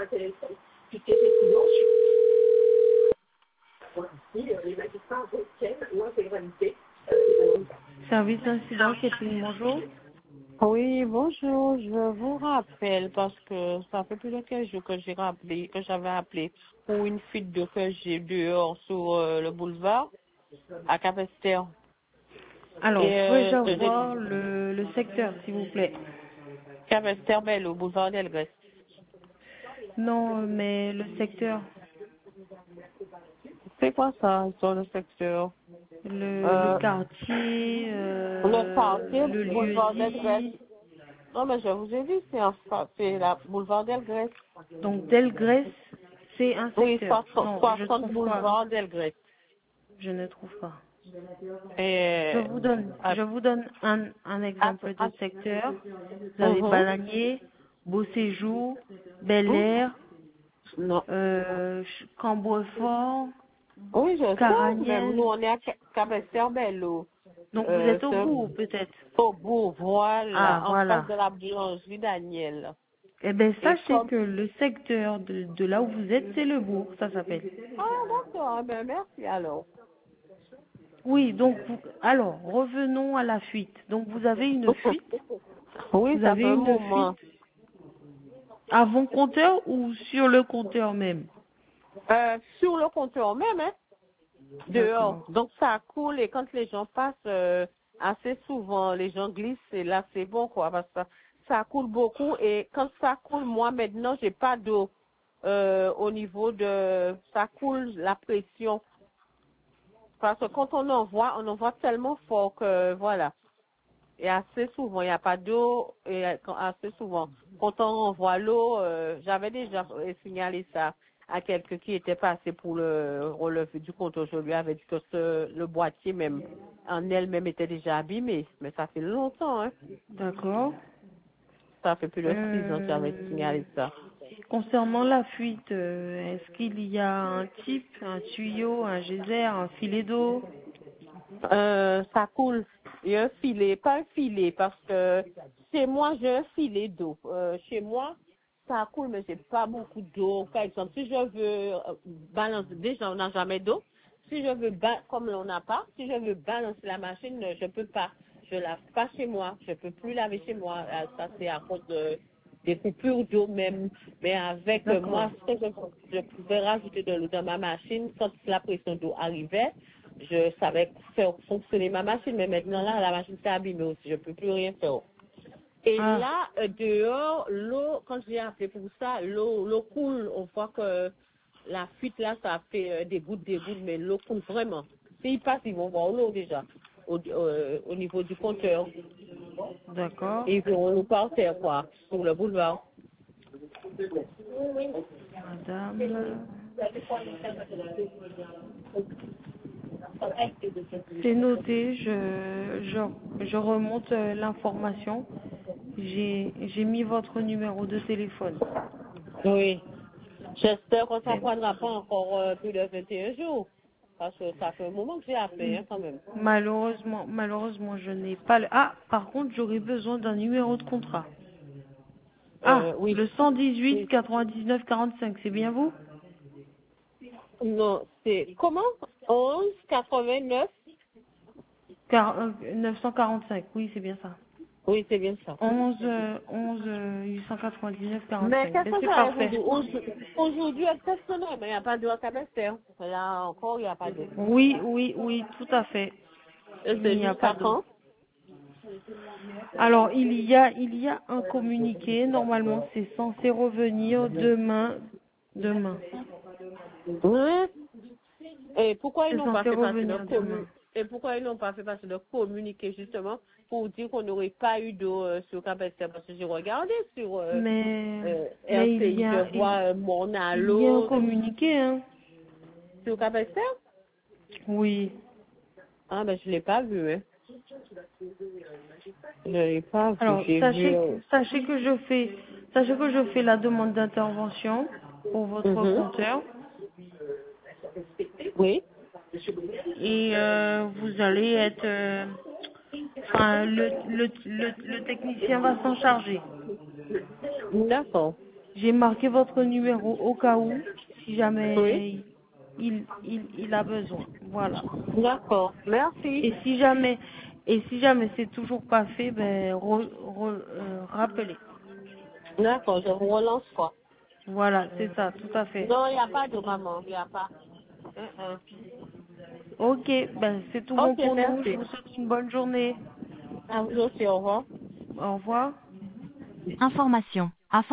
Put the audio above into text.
Service d'incident, Catherine, bonjour. Oui, bonjour. Je vous rappelle parce que ça fait plus de 15 jours que j'avais appelé pour une fuite d'eau que j'ai dehors sur le boulevard à Cap-Esther. Alors, Et puis-je avoir le secteur, s'il vous plaît? Cap-Esther, ben, au boulevard d'Elgrès. Non, mais le secteur, C'est quoi ça, sur le secteur? le quartier, Le quartier, le lieu boulevard d'Elgrès. dit. Non, mais je vous ai dit, c'est la boulevard d'Elgrès. Donc, Delgrès, c'est un Oui, secteur. Non, je 60 trouve pas. boulevard d'Elgrès. Je ne trouve pas. Et Je vous donne un exemple de secteur. Vous avez Mhm. Balanier, Beau Séjour, Bel Air, Non. Cambourfort, Oui, je sais, mais Caragnès. nous, on est à Cap-Esther-Bello. Donc, vous êtes au C'est bout, peut-être. au bout, voilà, Ah, en face voilà. de la boulangerie Daniel. Eh bien, Et sachez comme... que le secteur de là où vous êtes, c'est le bourg, ça s'appelle. Ah, d'accord, eh ben, merci alors. Oui, donc, alors, revenons à la fuite. Donc, vous avez une fuite. Oui, Vous ça fait avez un une moment. fuite avant compteur ou sur le compteur même? Sur le comptoir même, hein, dehors. D'accord. Donc, ça coule et quand les gens passent, assez souvent, les gens glissent et là, c'est bon, quoi, parce que ça coule beaucoup et quand ça coule, moi, maintenant, j'ai pas d'eau. Au niveau de... Ça coule la pression. Parce que quand on envoie tellement fort que, voilà. Et assez souvent, il n'y a pas d'eau. Et assez souvent, quand on envoie l'eau, j'avais déjà signalé ça à quelqu'un qui était passé pour le relevé du compte. Je lui avais dit que le boîtier même, en elle-même, était déjà abîmé. Mais ça fait longtemps, hein. D'accord. Ça fait plus de 6 ans que j'avais signalé ça. Concernant la fuite, est-ce qu'il y a un type, un tuyau, un geyser, un filet d'eau? Ça coule. Il y a un filet, pas un filet, parce que chez moi, j'ai un filet d'eau. Chez moi, ça coule, mais j'ai pas beaucoup d'eau. Par exemple, si je veux balancer, déjà, on n'a jamais d'eau. Si je veux, comme on n'a pas, si je veux balancer la machine, je peux pas. Je lave pas chez moi. Je peux plus laver chez moi. Ça, c'est à cause des coupures d'eau même. Mais avec D'accord. moi, ce que je pouvais rajouter de l'eau dans ma machine, quand la pression d'eau arrivait, je savais faire fonctionner ma machine, mais maintenant là, la machine s'est abîmée aussi, je peux plus rien faire. Et Ah, là, dehors, l'eau, quand j'ai appelé pour ça, l'eau coule, on voit que la fuite là, ça fait des gouttes, mais l'eau coule vraiment. S'ils passent, ils vont voir l'eau déjà, au niveau du compteur. d'accord. Ils vont nous par terre, quoi, sur le boulevard. Madame, c'est noté, je remonte l'information. J'ai mis votre numéro de téléphone. Oui. J'espère que ça ne C'est- prendra pas encore plus de 21 jours. Parce que ça fait un moment que j'ai appelé, hein, quand même. Malheureusement, je n'ai pas le... Ah, par contre, j'aurais besoin d'un numéro de contrat. Ah, Oui. le 118 Oui. 99 45, c'est bien vous? Non, c'est comment? 11 89. 945, oui, c'est bien ça. Oui, c'est bien ça. 11 899 Mais 45. qu'est-ce Ben, que c'est j'allais vous parfait. dire? Aujourd'hui, exceptionnel, mais il n'y a pas de cabesteur. Là encore, il n'y a pas de. Oui, tout à fait. Et Il c'est n'y a pas jusqu'à d'eau. quand? Alors, il y a un communiqué. Normalement, c'est censé revenir demain. Demain. Oui. Et pourquoi ils C'est n'ont pas censé fait passer le revenir demain. Et pourquoi ils n'ont pas fait passer le communiqué justement pour dire qu'on n'aurait pas eu d'eau sur Cap-Esther? Parce que j'ai regardé sur Mais RCI, je vois mon il y a un allo communiqué, hein. sur Cap-Esther. Oui. Ah, ben je l'ai pas vu, hein. Je l'ai pas vu, Alors, j'ai vu. sachez que je fais la demande d'intervention pour votre Mhm. compteur Oui. et vous allez être, enfin, le technicien va s'en charger. D'accord. J'ai marqué votre numéro au cas où, si Oui. jamais il a besoin. Voilà. D'accord. Merci. Et si jamais c'est toujours pas fait, ben, rappelez. D'accord, je vous relance quoi. Voilà, c'est ça, tout à fait. Non, il n'y a pas de maman, il n'y a pas. Ok, ben, c'est tout bon Ok, pour nous. Je merci. vous souhaite une bonne journée. À vous aussi, au revoir. Au revoir. Information.